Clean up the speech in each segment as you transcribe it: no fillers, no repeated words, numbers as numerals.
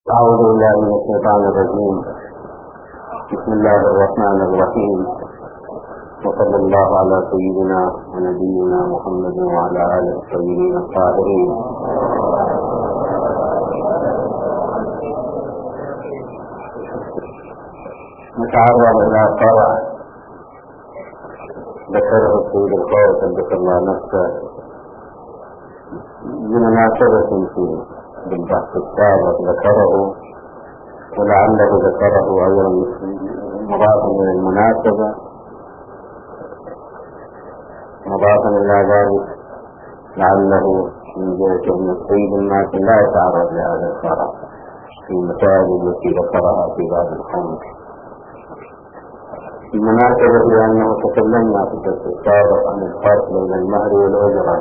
أعوذ بالله من الشيطان الرجيم. بسم الله الرحمن الرحيم، وصلى الله على سيدنا ونبينا محمد وعلى آله الطيبين الطاهرين. نتعرض إلى فرع ذكره السيد القائد قدس الله نفسه بمناسبة فيه بالبحث السابق ذكره، ولعله ذكره أيضا مضافا إلى المناسبة، مضافا إلى ذلك لعله من جهة أن يصيب الناس لا يتعرض لهذا الفرع في المسائل التي ذكرها في باب الخمس. المناسبة لأنه تكلمنا في الدرس السابق عن الفرق بين المهر والأجرة،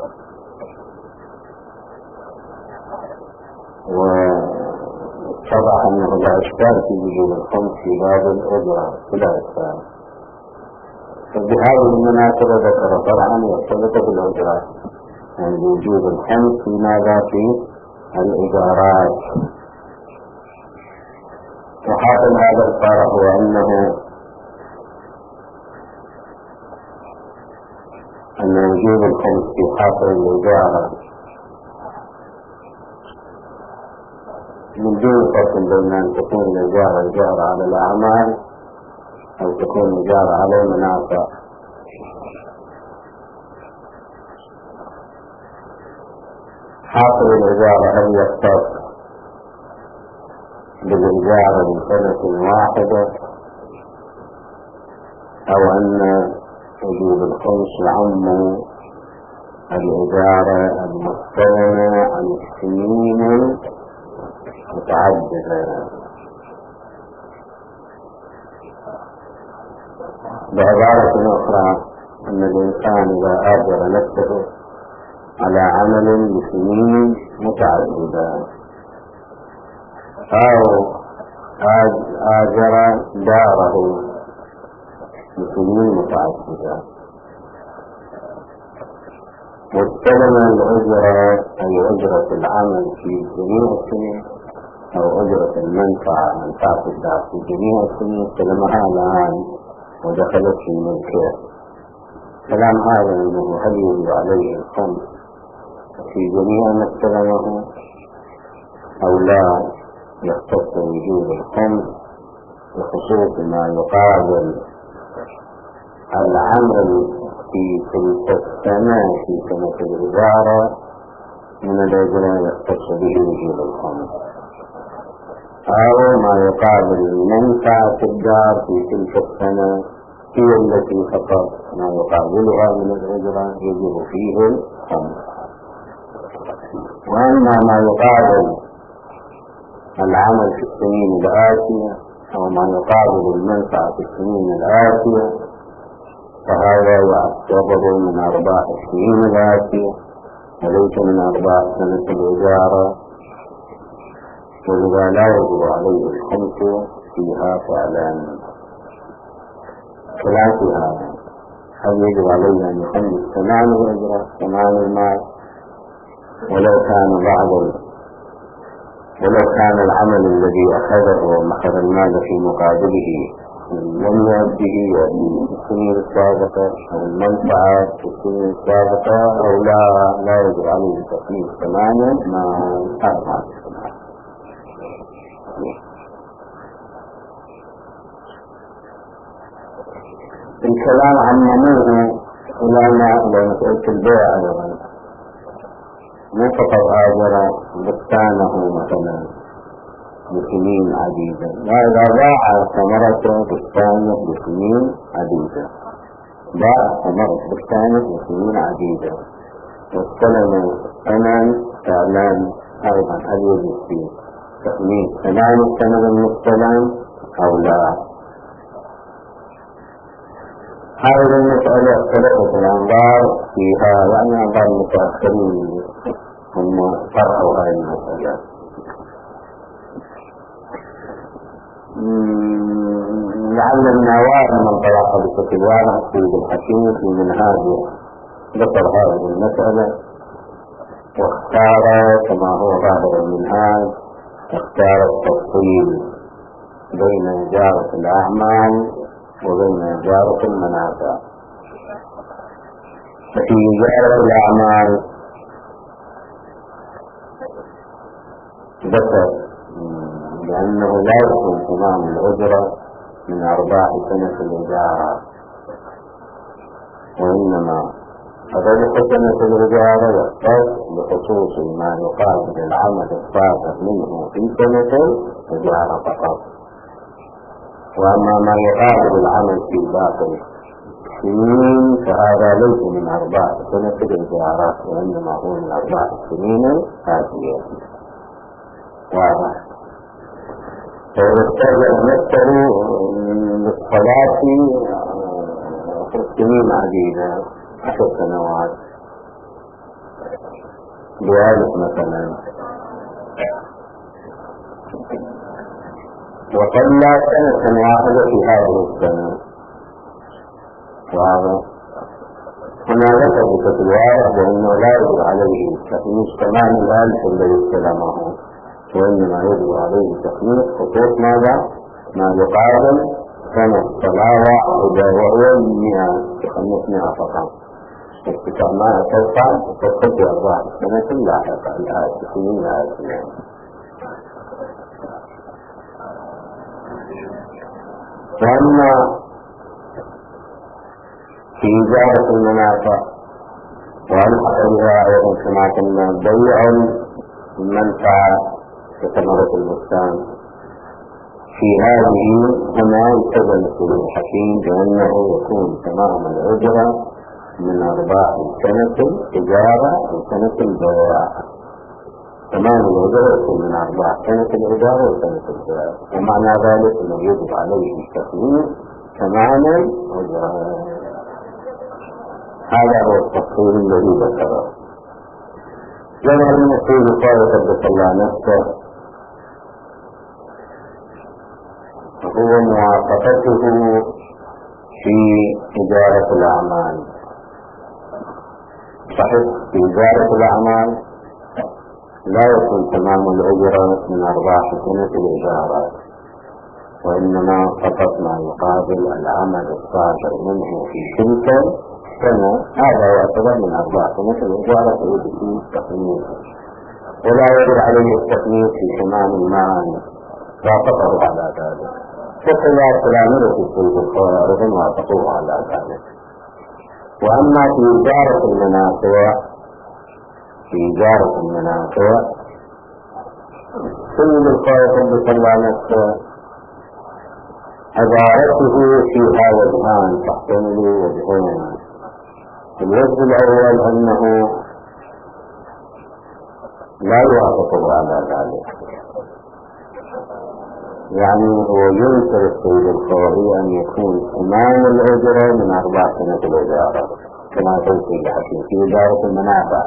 واتضح أنه لا إشكال في وجود الخمس في باب الأجرة بلا إشكال. فبهذه المناسبة ذكر فرعا يرتبط بالأجرة، يعني وجود الخمس في ماذا؟ في الإجارات. وحاصل هذا الفرع هو أن وجود الخمس في حاصل الإجارة من دون فرق بين أن تكون الإجارة إجارة على الأعمال أو تكون إجارة على المنافع. حاصل الإجارة هل يختص بالإجارة لسنة واحدة، أو أن وجود الخمس يعم الإجارة المستغنى عن السنين متعددة. بعبارة أخرى أن الإنسان إذا آجر نفسه على عمل لسنين متعددة، أو آجر داره لسنين متعددة، واستلم الأجرة أي أجرة العمل في جميع السنين أو أجرة منفعة الدار في جميع السنين، استلمها الآن ودخلت في ملكه. كلام هذا أنه هل يجب عليه الخمس في جميع ما استلمه أو لا يختص وجود الخمس بخصوص ما يقابل العمل في تلك السنة في سنة الإجارة من الأجرة يختص به وجود الخمس، أو ما يقابل منفعة الدار في تلك السنة هي التي فقط ما يقابلها من الأجرة يجب فيه الخمس. وأما ما يقابل العمل في السنين الآتية أو ما يقابل المنفعة في السنين الآتية فهذا يعتبر من أرباح السنين الآتية وليس من أرباح سنة الإجارة، ولذا لا يجب عليه الخمس فيها فعلا. خلاف هذا هل يجب عليه أن يخمس ثمان الأجرة ثمان المال ولو كان العمل الذي أخذه ومخذ المال في مقابله لم يؤديه في السنين السابقة أو المنفعة في السنين السابقة، أو لا يجب عليه تخميس ثمانية ما أربعة. الكلام عن نموه إلى مسألة البيع أيضا، مو فقط آجر بستانه مثلا بسنين عديدة، لا، إذا باع ثمرة بستانه بسنين عديدة، باع ثمرة بستانه بسنين عديدة واستلم ثمن إعلان أيضا، هل يجب فيه تخميس ثمان الثمن المستلم أو لا؟ هذه المسألة اختلفت الأنظار فيها، يعني أنظار المتأخرين هم فرعوا هذه المسألة. لعل النواب من طرق بشكل واضح في الحكيم في منهاجه ذكر هذه المسألة واختار كما هو ظاهر المنهاج اختار التفصيل بين إجارة الأعمال وبين إجارة المنافع. ففي إجارة الأعمال ذكر لأنه لا يكون تمام الأجرة من أرباح سنة الإجارة، وإنما فذلك سنة الإجارة يختص بخصوص ما يقابل العمل الصادر منه في سنة الإجارة فقط، وأما ما يقابل العمل في باقي السنين فهذا ليس من أرباح سنة الإجارة، وإنما هو من أرباح السنين الآتية. واضح؟ فيحتاج نفسه للصلاة في سنين عديدة 10 سنوات بهذا مثلا، وصلى سنة واحدة في هذه السنة. وهذا هنا ذكر بشكل واضح بأنه لا يجب عليه تخميس تمام الألف الذي استلمه، وإنما يجب عليه تخميس خطوط ماذا؟ ما يقابل سنة صلاة واحدة وهو 100 فقط. استقامة تدخل في أرباح السنة اللاحقة السنين الآتية. وأما في إجارة المنافع وألحق بها أيضا كما قلنا بيع المنفعة كثمرة البستان، في هذه هنا يستدل في الحكيم بأنه يكون تمام الأجرة من أرباح سنة الإجارة وسنة البيع. تمام الأجرة يكون من أرباح سنة الإجارة وسنة البيع، ومعنى ذلك أنه يجب عليه التخميس تمام الأجرة. هذا هو التفصيل الذي ذكره. لما المسؤول قال قدس الله نفسه هو موافقته في إدارة الأعمال. صحيح في إدارة الأعمال لا يكون تمام الأجرة من أرباح سنة الإجارة، وإنما فقط ما يقابل العمل الصادر منه في تلك السنة، هذا يعتبر من أرباح سنة الإجارة فيجب فيه التخميس، ولا يجب عليه التخميس في تمام المال وافقه على ذلك. وكذلك تلاميذ في البخاري أيضا وافقوه على ذلك. وأما في إجارة المنافع سيد القائد بصلى نفسه عبارته فيها وجهان تحتمل وجهين. الوجه الأول أنه لا يوافقه على ذلك، يعني هو ينكر السيد الخواري أن يكون تمام الأجرة من 4 سنة الإجارة كما تنسي الحكيم في إدارة المنافع.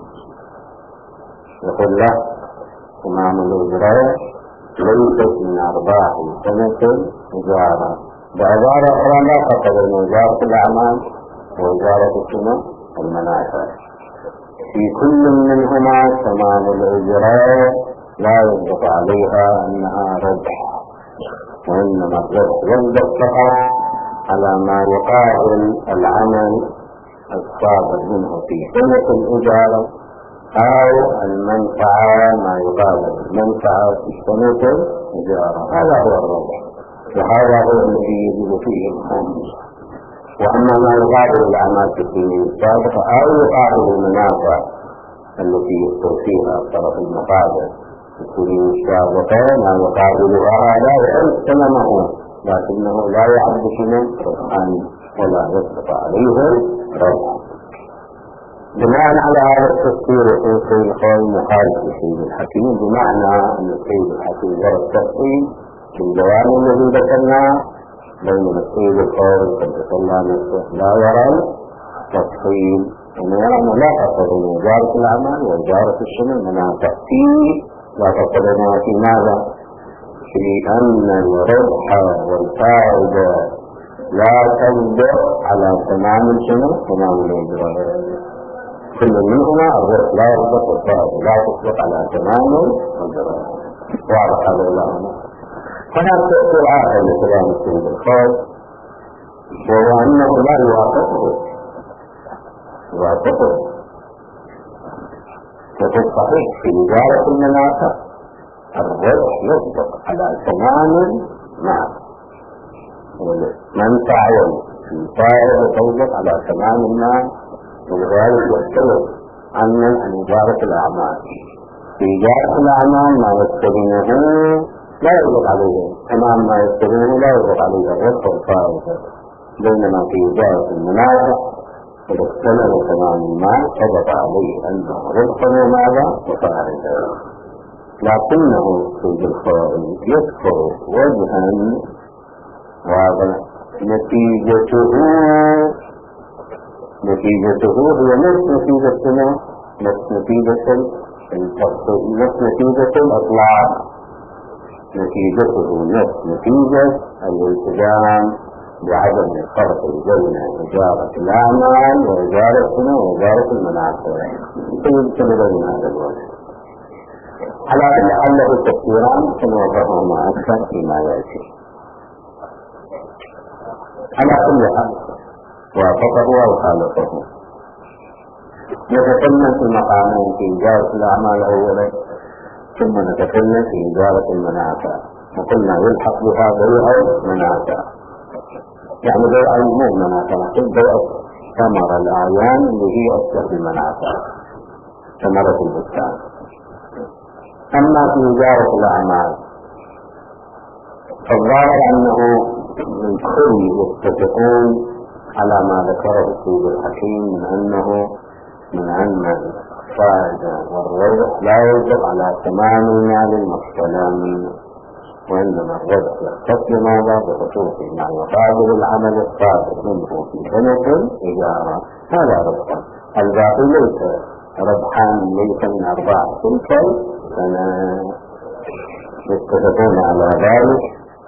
يقول له تمام الأجرة ليست من أرباح سنة الإجارة. بعبارة أخرى لا فرق بين إدارة الأعمال وإدارة السنة المنافع، في كل منهما تمام الأجرة لا يطلق عليها أنها ربح، وإنما الربح يطلق فقط على ما يقابل العمل الصادر منه في سنة الإجارة أو المنفعة ما يقابل المنفعة في سنة الإجارة. هذا هو الربح، وهذا هو الذي يجب فيه الخمس. وأما ما يقابل الأعمال في السنين السابقة أو يقابل المنافع التي يستوفيها الطرف المقابل في السنين السابقة ما يقابلها هذا وإن سلمه، لكنه لا يعد شيئا ربحا ولا يطلق عليه ربحا. بناء على هذا التفسير يقول السيد الخواري مخالف للسيد الحكيم، بمعنى أن السيد الحكيم يرى التفصيل في الجوانب الذي ذكرناه، بينما السيد الخواري قد صلى نفسه لا يرى التفصيل، أنه يرى أنه لا فرق بين إدارة الأعمال وإدارة السنة المنافع لا فرق بينها في ماذا؟ في أن الربح والفائدة لا تنبع على تمام السنة تمام الإجراء. كل منهما الربح لا يطلق والفائدة لا تطلق على تمام الإجراء. واضح هذا ولا هنا؟ هناك تأثير آخر لكلام السيد الخاص، وهو أنه لا يوافقه وفي الصحيح في إدارة المنافع الربح يصدق على تمام معه، والمنفعة والفائدة تصدق على تمام المال، ولذلك يختلف عن إدارة الأعمال. في إدارة الأعمال ما يستبينه لا يصدق عليه تمام ما يستبينه، لا يصدق عليه الربح والفائدة، بينما في إدارة المنافع إذا اختلف تمام المال صدق عليه أنه ربح وماذا وفائدة. لكنه في الخارج يذكر وجها وهذا نتيجته هي نفس نتيجة الإطلاق، نتيجته نفس نتيجة الالتزام بعدم الفرق بين إدارة الأعمال وإدارة المنافع. يمكن بين هذا الوجه على أن له تفسيران سنوضحهما أكثر فيما يأتي. على كل حال وافقه أو خالفه. نتكلم في مقامين، في إدارة الأعمال أولا، ثم نتكلم في إدارة المنافع، وقلنا يلحق بها بيع منافع، يعني بيع مو منافع، بيع ثمر الأعيان اللي هي أكثر المنافع، ثمرة البستان. أما في إدارة الأعمال فالظاهر أنه الكل يتفقون على ما ذكره السيد الحكيم من أن الفائدة والربح لا يجب على تمام المال المستلم، وإنما الربح يختص بماذا؟ بخصوص ما يقابل العمل الصادر منه في سنة الإجارة، هذا ربح. الباقي ليس ربحان، ليس من أرباح تلك السنة. يتفقون على ذلك.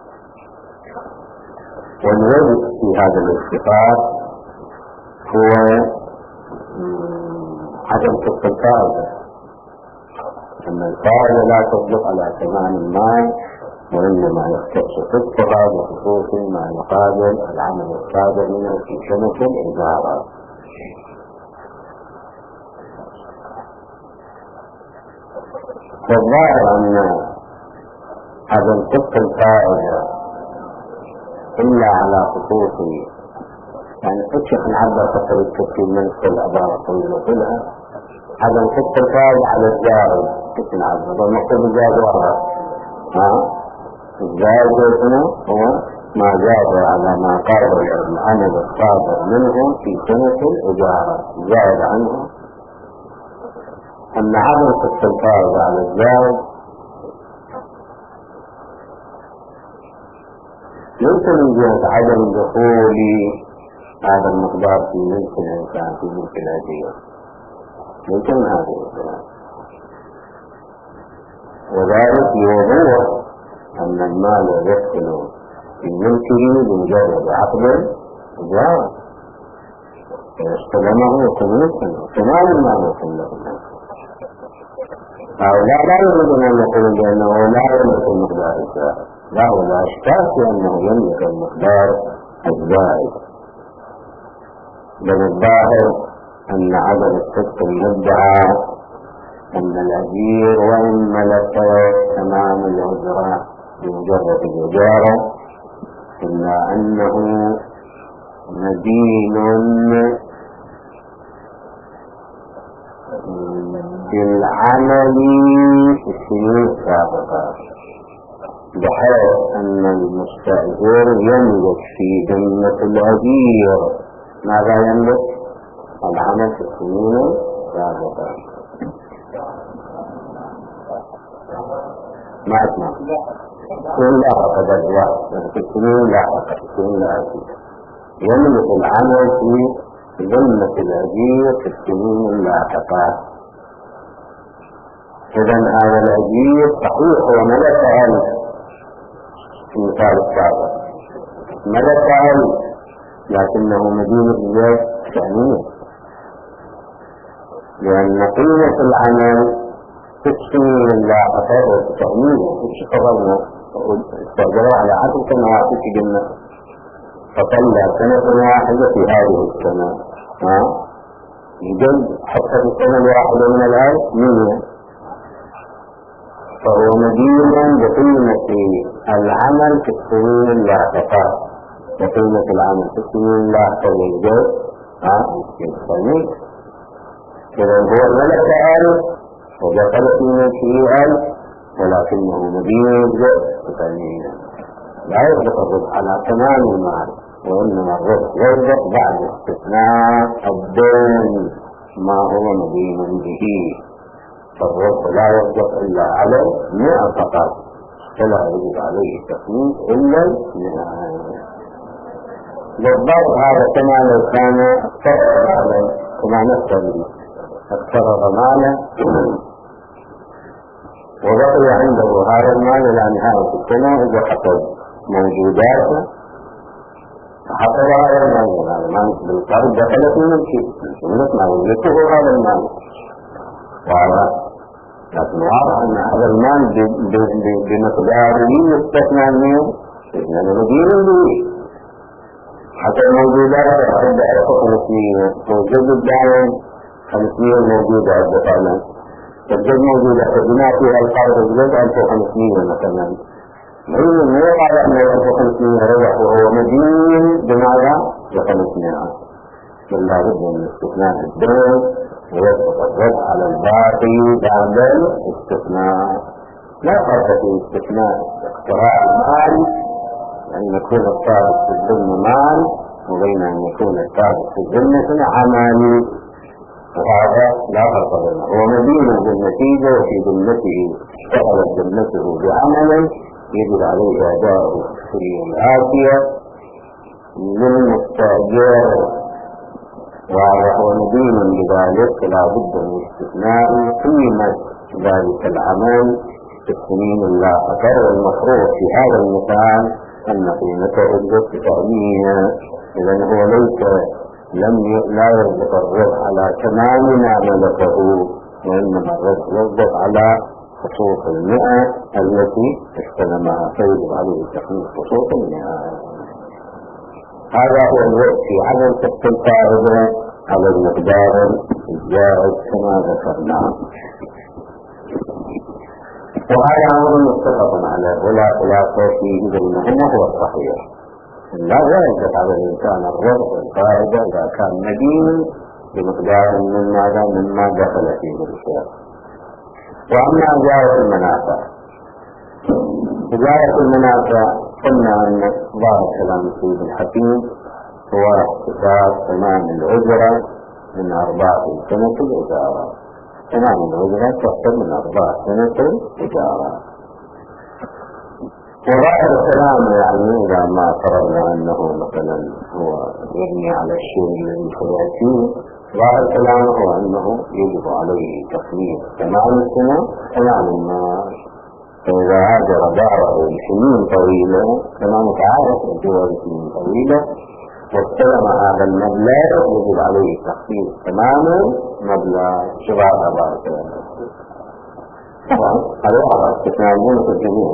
والوجه في هذا الاتفاق هو عدم صدق الفائدة، أن الفائدة لا تصدق على تمام المال، وإنما يختص صدقها بخصوص ما يقابل العمل الصادر منه في سنة الإجارة. فالظاهر أن عدم صدق الفائدة إلا على خصوص، يعني الشيخ العباس فقر التفكير من كل عبارة طويلة كلها عدم صدق الفائدة على الزائد. الشيخ العباس والمقصود الزائد واحد، الزائد هو ما زاد على ما قابل العمل الصادر منه في سنة الإجارة زائد عنه. أن عدم صدق الفائدة على الزائد ليس من جهة عدم دخول هذا المقدار في ملك الإنسان في ملك الأجير، ليس من هذه الكلام، وذلك لوضوح أن المال يدخل في ملكه بمجرد عقد الإجارة، فاستلمه يكون ملكا وكمال المال يكون له. هؤلاء لا يريدون أن يقولوا بأنه لا يملك المقدار الزائد، لا، ولا أشتاق أنه يملك المقدار الزائد، بل الظاهر أن عدم الصدق المدعى أن الأجير وإن ملك تمام الأجرة بمجرد الإجارة إلا أنه مدين بالعمل في السنين السابقة، بحيث أن المستأجر يملك في ذمة الأجير ماذا يملك؟ العمل في السنين السابقة. ما أسمع كل لاحقة في السنين لاحقة يملك العمل في ذمة الأجير في السنين اللاحقة. إذن هذا الأجير صحيح وملك ألف في المثال السابق، ملك ألف لكنه مدينة الزيت ثانية، لأن قيمة العمل تسمي اللاحقة والتأمين وتشتغلنا واستأجروا على 10 سنوات في جنة، فطلع سنة واحدة في هذه السنة يجب حتى في السنة الواحدة من الآن 100، فهو مدين بقيمة العمل في السنين اللاحقة، بقيمة العمل في السنين اللاحقة للجو يستميت. إذا هو الملك 1000 ودخل في ملكه 1000، ولكنه مدين يجب بقيمة لا يطلق الربح على تمام المال، وإنما الربح يطلق بعد استثناء الدين ما هو مدين به، فالربح لا يطلق إلا على 100 فقط، فلا يجب عليه التخميس إلا 100. بالضبط هذا كما لو كان كما نفترض أكثر ضمانا وبقي عنده هذا المال إلى نهاية السنة، إذا حصل موجوداته فحصل هذا المال بالقرض دخل في ملكه، ما يملكه هذا المال، لكن واضح أن هذا المال بمقداره يستثنى منه إذن مدين به. حتى الموجودات عند 1500 توجد الدعوة 500 موجودة عدة، الجد موجودة بما فيها القرض الجد 1500 مثلا، مو على أنه 1500 ربح وهو مدين بماذا؟ ب500، بل لا بد من استثناء الدين ويسقط الربح على الباقي بعد الاستثناء. لا فرق في استثناء اقتراع المال أن يكون الثابت في الذمة مال وبين أن يكون الثابت في الذمة عمل، وهذا لا فرق بينه، هو مدين بالنتيجة وفي ذمته اشتغلت ذمته بعمل يجب عليه أداء في الآتية للمستأجر، وهو مدين بذلك لا بد من استثناء قيمة ذلك العمل في السنين اللاحقة. والمفروض في هذا المثال أن قيمته التأمينية، إذن هو ليس لا يربط الربح على تمام ما ملكه، وإنما الربح يربط على خصوص 100 التي استلمها، فيجب عليه تخميس خصوص 100. هذا هو الوقت في عدم سقط الفائدة على المقدار الجائز كما ذكرنا، وهذا أمر متفق عليه ولا خلاف فيه بينهما، هو الصحيح. لا يجب على الإنسان الربح والفائدة إذا كان مدين بمقدار مما دخل فيه الشيء. وأما إجارة المنافع، إجارة المنافع قلنا أن ظاهر كلام السيد الحكيم هو اختصاص تمام الأجرة من أرباح سنة الإجارة، تمام الأجرة تحصل من أرباح سنة الإجارة. وظاهر الكلام يعني إذا ما فرضنا أنه مثلا هو يبني على الشيء الذي خلع فيه، ظاهر الكلام هو أنه يجب عليه تخميس تمام السنة تمام المال، فإذا هاجر داره لسنين طويلة كما متعارف الدول سنين طويلة واستلم هذا المبلغ يجب عليه تخفيض تماما مبلغ شباب بارك الله. طبعا هذا هو استثناء في الجميع.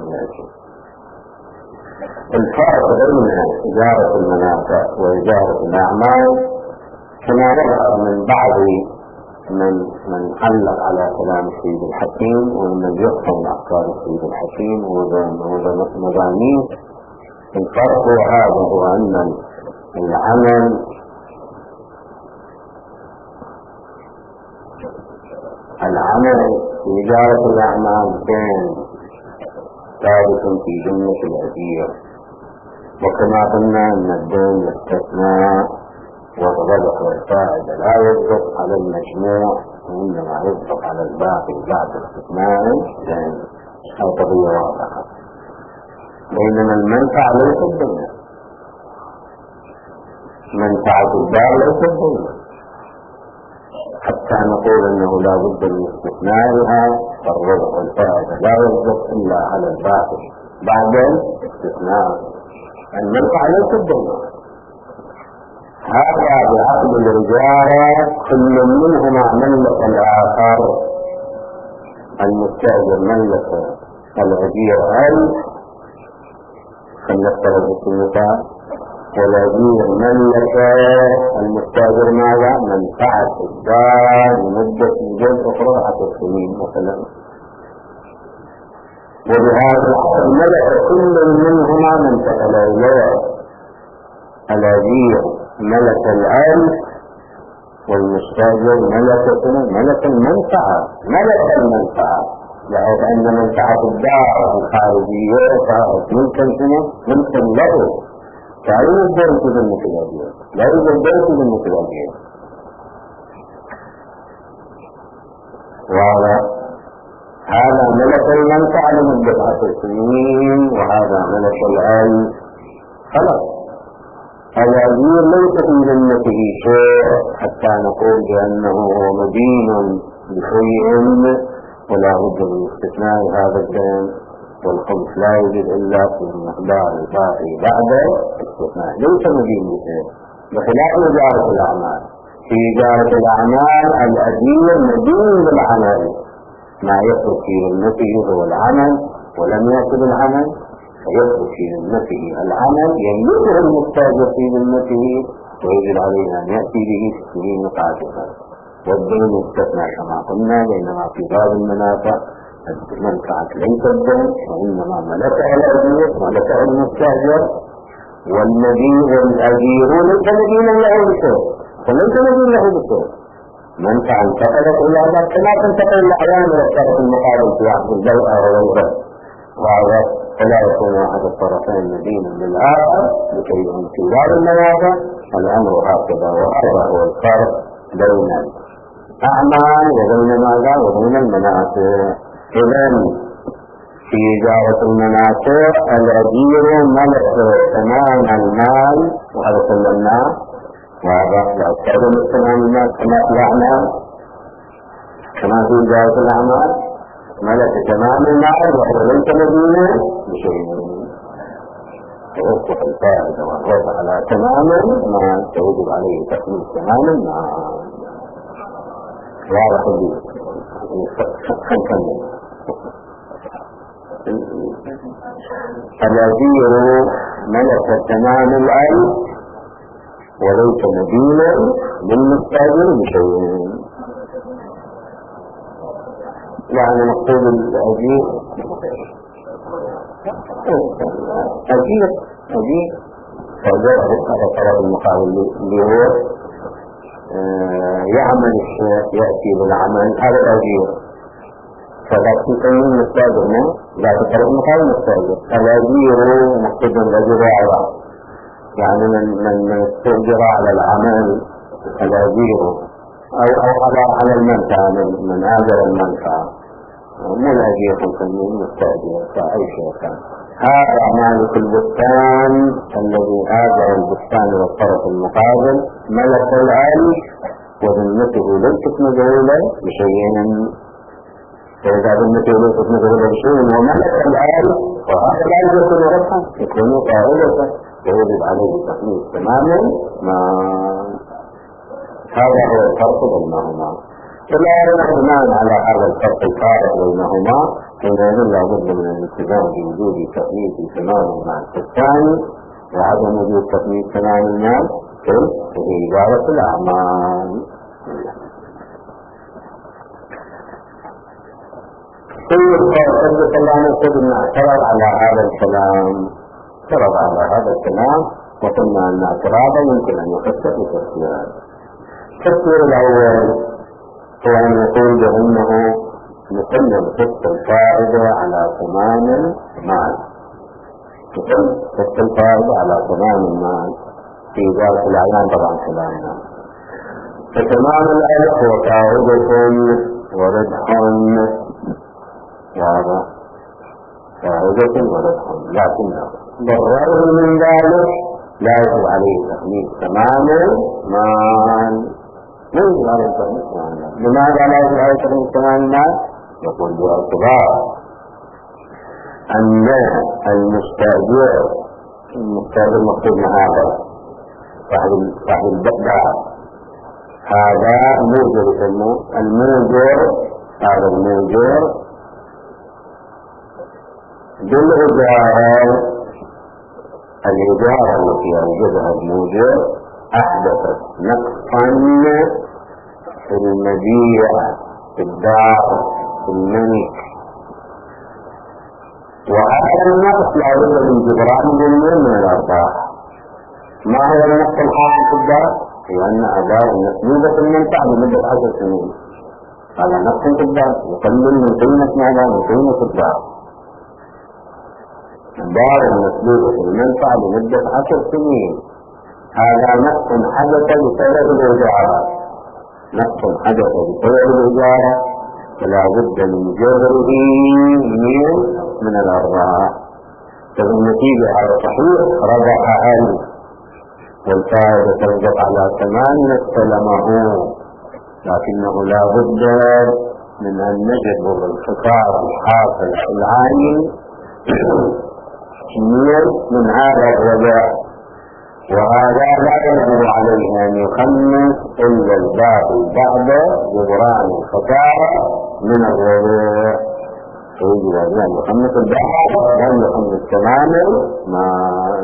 الفرق بين إجارة المنافع وإجارة الأعمال كما ظهر من بعض من علق على كلام السيد الحكيم ومن يفهم أفكار السيد الحكيم ومضامين. الفرق هذا هو أن العمل في إجارة الأعمال كان ثابت في جملة الأجير، وكما قلنا أن الدين يستثنى والربح والفائدة لا يصدق على المجموع وإنما يصدق على الباقي بعد استثناء الدين. هذه قضية واضحة. بينما المنفعة ليس الدين، منفعة الدار ليس الدين، حتى نقول أنه لا بد من استثنائها، فالربح والفائدة لا يصدق إلا على الباقي بعد الاستثناء. المنفعة ليس الدين. هذا بعقد الرجال كل منهما ملك الآخر، المستأجر ملك الأجير فلنفترض بالمثال، والأجير ملك المستأجر ماذا؟ منفعة الدار لمدة جزء أخرى 10 سنين مثلا، وبهذا الحد ملك كل منهما منفعة الأجير. الأجير ملك الأرض والمستأجر ملك المنفعة، ملك المنفعة، لأن منفعة الدار الخارجية صارت ملكا له، فلا يقدر يملك الأجير، لا يقدر يملك الأجير. هذا ملك المنفعة لمدة 10 سنين، وهذا ملك الأرض. خلاص الأجير ليس في ذمته شيء حتى نقول بأنه هو مدين بشيء، ولا بد من استثناء هذا الدين، والخمس لا يوجد إلا في المقدار الباقي بعد الاستثناء، ليس مدين بشيء، بخلاف إجارة الأعمال. في إجارة الأعمال الأجير مدين بالعمل، ما يخرج في ذمته هو العمل، ولم يأخذ العمل فيخرج في ذمته العمل يملكه المستأجر في ذمته، ويجب عليه أن يأتي به في السنين متعددة. والدين يستثنى كما قلنا، بينما في باب المنافع المنفعة ليس الدين، وإنما ملكها الأجير، ملكها المستأجر. والمدين والأجير ليس مدينا له بشيء، فليس مدين له بشيء. منفعة انتقلت إلى ذلك كما تنتقل الأعيان إلى الشرط المقابل في عقد البيع وغيره، وهذا فلا يكون أحد الطرفين مدينا للآخر لكي ينفي باب المنافع. الأمر هكذا، وهذا هو الفرق بين الأعمال وبين ماذا؟ وبين المنافع. إذن في إجارة المنافع الأجير ملك تمام المال، وهذا سلمناه، وهذا لا يستخدم تمام المال كما في الأعمال، كما في إجارة الأعمال ملك تمام المال، وهو ليس مدينة بشيء. فيصبح الفائدة والربح على تماما ما توجب عليه تخليص تماما مع واضح لي. الأجير ملك تمام الأرض وليس مدينة بالمستأجر بشيء. يعني مقصود الأجير أجير فجاء هذا طرف المقابل اللي هو يعمل الشيء، يأتي بالعمل، هذا الأجير. فلا تسمى المستأجر، لا تطرق المقابل المستأجر. الأجير مقصود الأجير يعني من استأجر على العمل الأجير، أو على المنفعة، من آجر المنفعة، مو الأجير تسمى المستأجر فأي شيء كان. هذا مالك البستان الذي آجر البستان للطرف المقابل ملك العالي، وذمته ليست مجهولة بشيء، فإذا ذمته ليست مجهولة بشيء وملك العالي، وهذا لا يكون ربحا، يكون قاعدة، ويجب عليه تخليص تماما. هذا هو الفرق بينهما. فلا بناء على هذا الفرق الفارق بينهما حينئذ لا بد من الالتزام بوجود تخليص تمام المال الثاني، وعدم وجود تخليص تمام المال في إدارة الأعمال. كل قول الله نقول أن اعترض على هذا الكلام، اعترض على هذا الكلام، وقلنا أن اعتراضا يمكن أن يفسر بتفسيرين. التفسير الأول هو أن يقول بأنه يقلل قسط الفائدة على ثمان المال، يقلل قسط الفائدة على ثمان المال في ذلك الأعيان طبعا كلامنا. فتمام الألف هو فائدة وربح، وهذا فائدة وربح، لكنه بالرغم من ذلك لا يجب عليه تخليص تمام المال. لا يجب عليه تخليص تمام المال. لماذا لا يجب عليه تخليص تمام المال؟ يقول باعتبار أن المستأجر مقصود هذا صاحب البقاء، هذا موجر يسموه الموجر. هذا الموجر بالإجارة الإجارة التي يوجدها الموجب أحدثت نقصا في المبيع في الدار في الملك، وهذا النقص لا بد من جبران جميع من الأرباح. ما هو النقص الحاصل في الدار؟ هي أن أداء مسلوبة المنفعة لمدة 10 سنين، هذا نقص في الدار يقلل من قيمة ماذا؟ من قيمة الدار. الدار المسلوبة المنفعة لمدة 10 سنين هذا نقص حدث بسبب الإجارة، نقص حدث بسبب الإجارة فلا بد من جبره من الأرباح. فالنتيجة على صحيح ربح 1000 والفائدة ترجع على 8 استلمه، لكنه لا بد من أن نجبر الخسارة الحاصل العين من هذا الربح، وهذا لا يجب عليه أن يخمس إلا الباقي بعد جبران الخسارة من الربح، يجب أن يخمس الباقي وأن يخمس تمام المال.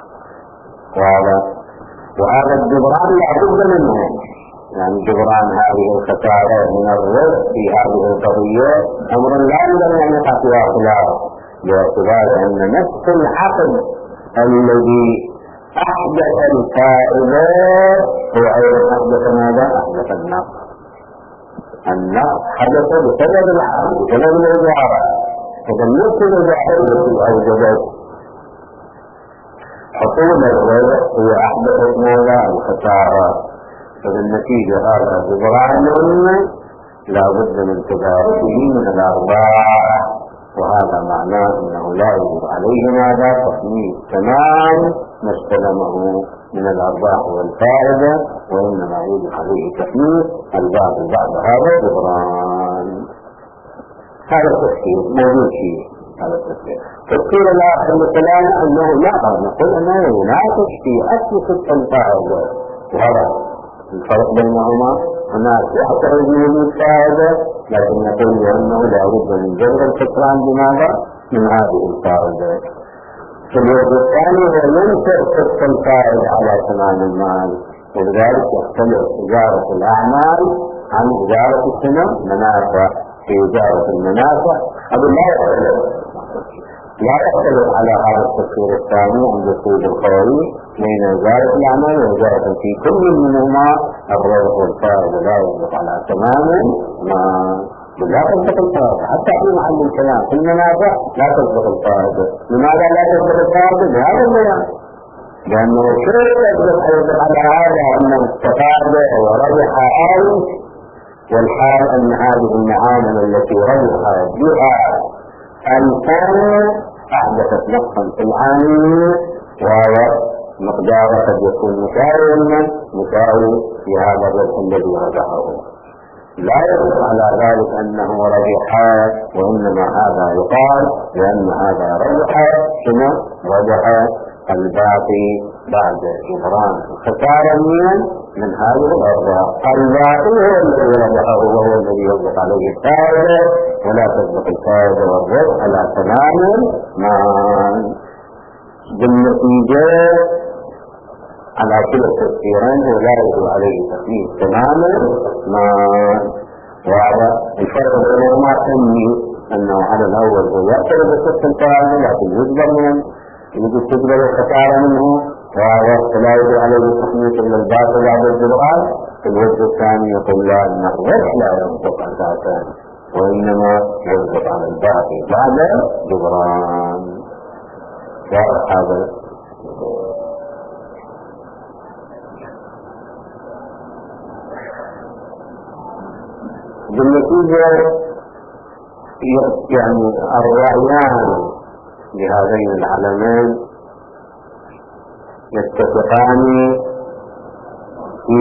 وهذا الجبران لا بد منه، يعني جبران هذه الخسارة من الربح في هذه القضية أمر لا يمكن أن يقع فيها خلاف، باعتبار أن نفس العقد الذي أحدث الفائدة هو أيضا أحدث ماذا؟ أحدث النقص. النقص حدث بسبب العقد بسبب الإجارة، فالنقص الإجارة التي أوجدت حصول الربح هي أحدثت ماذا؟ الخسارة. فبالنتيجة هذا جبران لا بد من تداركه من الأرباح، وهذا معناه أنه لا يجب عليه ماذا؟ تخميس تمام ما استلمه من الأرباح والفائدة، وإنما يجب عليه تخميس الباقي بعد هذا جبران. هذا التفسير موجود فيه، هذا التفسير. التفسير الآخر مثلا أنه لا نقول أنه يناقش في أصل قسط الفائدة، وهذا الفرق بينهما. هناك يحترز من الفائدة، لكن نقول بأنه لا بد من جبر الخسران بماذا؟ من هذه الفائدة. في الوجه الثاني هو ينكر قسط الفائدة على ثمان المال، ولذلك يختلف إجارة الأعمال عن إجارة المنافع. في إجارة المنافع هذا لا يختلف على هذا التفسير الثاني عند السيد الخوي بين إجارة الأعمال وإجارة في كل منهما الربح والفائدة لا يطلق على تماما ما لا تصدق الفائدة. حتى في محل الكلام في المنافع لا تصدق الفائدة. لماذا لا تصدق الفائدة؟ بهذا البيان، لأنه شيء يصدق على هذا أن استفاد وربح والحال أن هذه المعامل التي ربح بها الآن أحدثت نقصا في العامل، وهو مقدار قد يكون مساوي في هذا الربح الذي ربحه. لا يدل على ذلك أنه ربح، وإنما هذا يقال لأن هذا ربح الباقي بعد جبران الخسارة من هذه الأرباح. الباقي هو الذي ربحه وهو الذي يطلق عليه الفائدة، ولا تطلق الفائدة والربح على تمام المال. بالنتيجة على كل التفسيرين ولا يجب عليه تخميس تمام المال. وهذا الفرق بينهما أنه على الأول هو يأثر بقسط الفائدة لكن يجب تقبل الخسارة منه، وهذا لا يجب عليه التخميس إلا الباقي بعد الجبران. في الوجه الثاني يقول لا، أن الربح لا ينطق أساسا، وإنما ينطق على الباقي بعد جبران. هذا بالنتيجة يعني الرأيان لهذين العلمين يتفقان في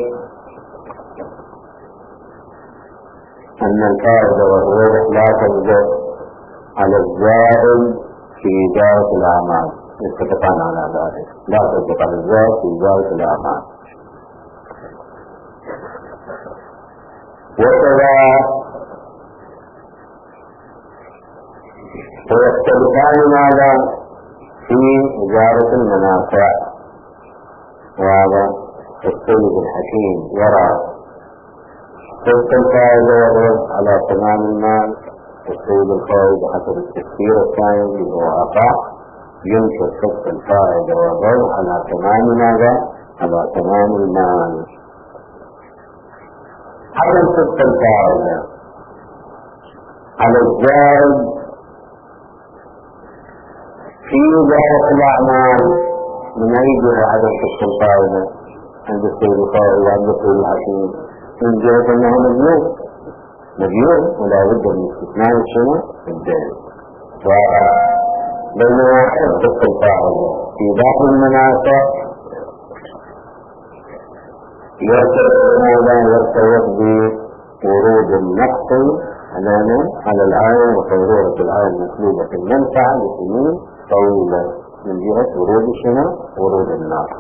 أن الفائدة والربح لا تجب على الزائد في إجارة الأعمال، يتفقان على ذلك، لا تجب على الزائد في إجارة الأعمال. وكذا ويختلفان ماذا في إدارة المنافع. وهذا السيد الحكيم يرى صدق الفائدة والرد على تمام المال، السيد الفائدة حسب التفسير الثاني اللي هو عطاء ينشر صدق الفائدة والرد على تمام ماذا؟ على تمام المال. عدم صدق الفائدة على الزائد في إدارة الأعمال من أي جهة عدم صدق الفائدة؟ عند السيد الفائدة وعند السيد الحكيم من جهة أنه مديون ولا بد من استثناء شنو؟ الدين. بينما صدق الفائدة في بعض المنافع يرتبط بورود النقص على العين وصورة العين مسلوبة المنفعة لسنين طويلة من جهة ورود شنو؟ ورود النقص.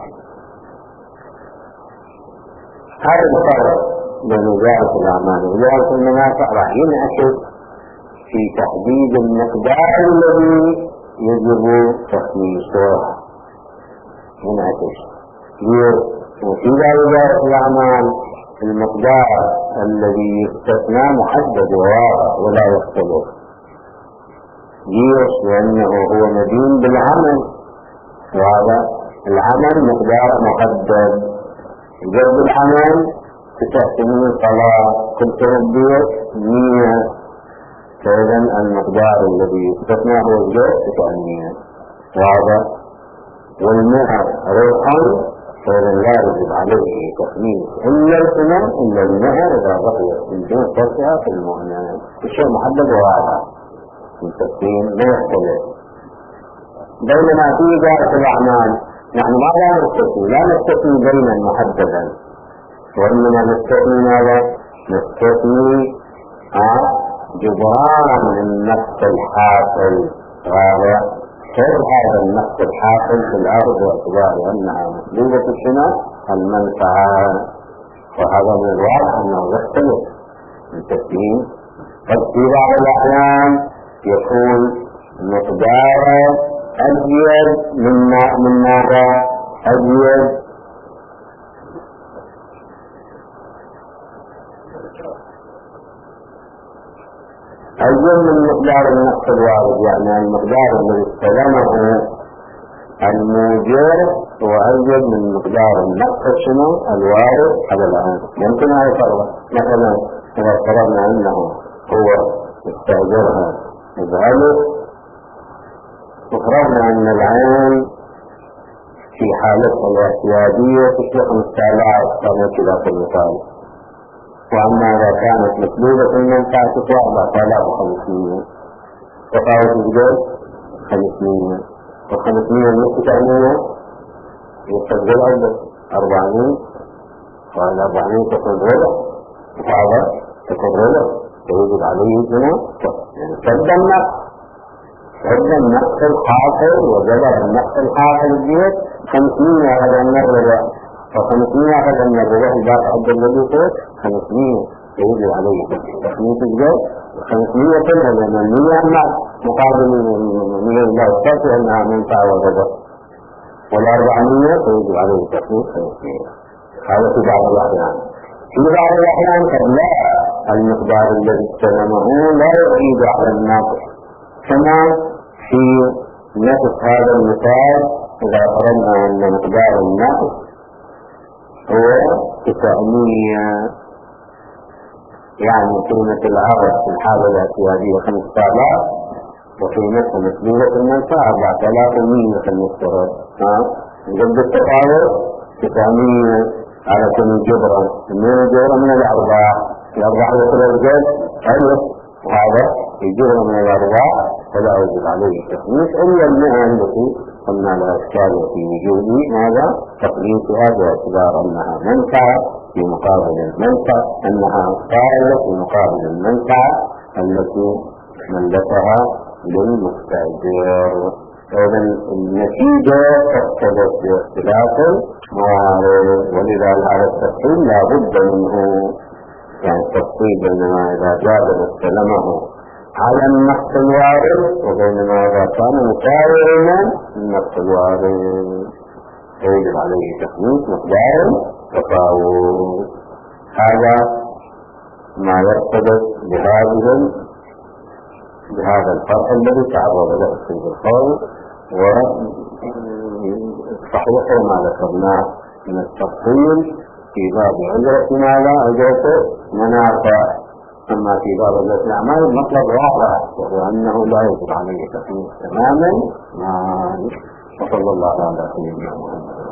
هذا الفرق بين إدارة الأعمال وإدارة المنافع راح ينعكس في تحديد المقدار الذي يجب تخميسه. ينعكس وفي إدارة الأعمال المقدار الذي يستثنى محدد وواضح ولا يختلف. ليش؟ لأنه هو مدين بالعمل، وهذا العمل مقدار محدد. جرب العمل 9 صلاة كل تربية 100، فإذا المقدار الذي يستثنى هو الجر 900. وهذا والمهر روحا، فإذا لا يجب عليه تخميس إلا السنة إلا المهر إذا بقيت من دون فرقها في المؤمنات. الشيء محدد وواضح من تقسيم لا يختلف. بينما في إدارة الأعمال نحن لا نستثني بين محددا، وإنما نستثني ماذا؟ نستثني جبران النقص الحاصل. كيف هذا النقص الحاصل في الأرض باعتبار أنها مسلوبة شنو؟ المنفعة. وهذا من الواضح أنه يختلف من تسليم. قد في بعض الأحيان يكون مقدار أزيد من ماذا؟ أزيد من مقدار النقص الوارد، يعني المقدار الذي استلمه الموجر هو أزيد من مقدار النقص شنو؟ الوارد على الآن. ممكن هذا فرق. مثلا إذا افترضنا أنه هو استأجرها بألف، وفرضنا أن العين في حالتها الاعتيادية تشبه 5000 كما كذا في المثال، وأما إذا كانت مسلوبة المنفعة تسوى 4500، تفاوت الجزء 500 و500 نصف 900 يستقبل عدد 400، وعلى 400 تكون ربع، وهذا تكون ربع، فيجب عليه جنوب يعني سد النقص الحاصل وجبر النقص الحاصل الجهد 500 هذا من الربع، و500 هذا من الربع الباقي عدد الذي فوق 500 يجب عليه تخميس الجهد. 500 كلها لأن 100 مقابل 100 لا يستطيع أنها منفعة وجبر، وال400 يجب عليه تخميس 500. هذا في بعض الأحيان. في بعض الأحيان قد لا، المقدار الذي استلمه لا يعيد على الناقص، كما في نفس هذا المثال إذا فرضنا أن مقدار النقص هو 900، يعني قيمة العرض في الحالة الاعتيادية 5000 وقيمتها مسلوبة المنفعة 4100 في المفترض. جد التفاوت 900 على كل جبرة، من الأرباح يصل الجد ألف، وهذا الجبرة من الأرباح فلا يجب عليه التخميس إلا المهن التي قلنا لها إشكال في وجوده ماذا؟ تقليدها باعتبار أنها منفعة في مقابل المنفعة، أنها فاعلة في مقابل المنفعة التي ملكها للمستأجر. إذا النتيجة تختلف باختلاف الموارد، ولذا هذا التفصيل لا بد منه، يعني التفصيل بينما إذا جاب استلمه على النقص الوارد، وبينما إذا كان مساويا النقص الوارد يجب عليه تخميس مقدار تفاوت. هذا ما يرتبط بهذا الفرق الذي تعرض له السيد الخوي، وصحيح ما ذكرناه من التفصيل في باب أجرة ما لا أجرة منافع. أما في باب أجرة الأعمال المطلب واضح، وهو أنه لا يجب عليه تخميس تماما. وصلى الله على سيدنا محمد.